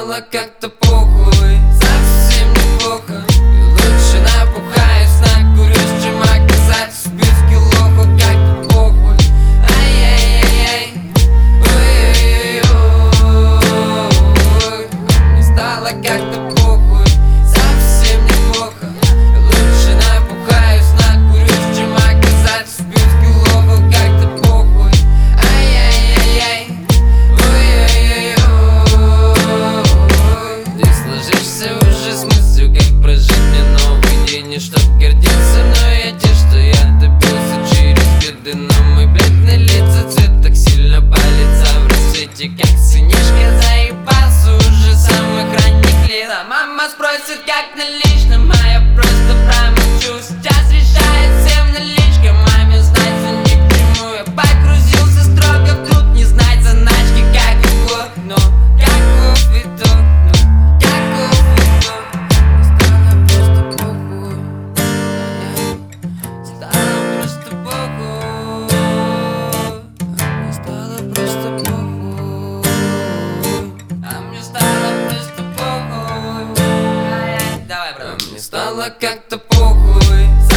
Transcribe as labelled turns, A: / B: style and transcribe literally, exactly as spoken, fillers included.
A: стало как-то похуй, совсем неплохо. И лучше напухаюсь, накурюсь, чем оказаться в списке лохов. Как-то похуй, ай-яй-яй-яй, ой-ой-ой. Мне стало как-то похуй, совсем неплохо. И лучше напухаюсь, накурюсь, чем оказаться в списке лохов. Как-то похуй, ай-яй-яй-яй, ой-ой-ой. Ты сложишься уже с мыслью, как прожить мне новый день. И чтоб гордиться, но я те, что я добился через беды. Но мой блядь на лица цвет так сильно палится в рассвете, как сынишка заебался уже с самых ранних лет. А мама спросит, как наличным, а я просто промолчу. Сейчас решает всем наличка, маме знать ни к чему. Я погрузился строго в труд, не знать заначки, как и год. Но каков итог, ну каков итог? Стало просто похуй, стало просто похуй. Мне стало просто похуй, а мне стало просто похуй. Давай, брат. Мне стало как-то похуй,